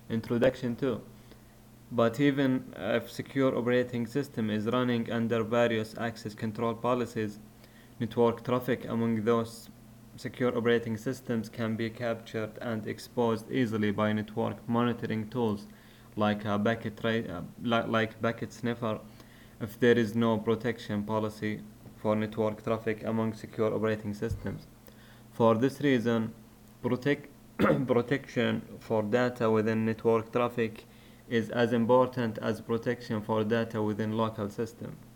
introduction to. But even if secure operating system is running under various access control policies, network traffic among those secure operating systems can be captured and exposed easily by network monitoring tools like like Packet Sniffer if there is no protection policy for network traffic among secure operating systems. For this reason, protect protection for data within network traffic is as important as protection for data within local system.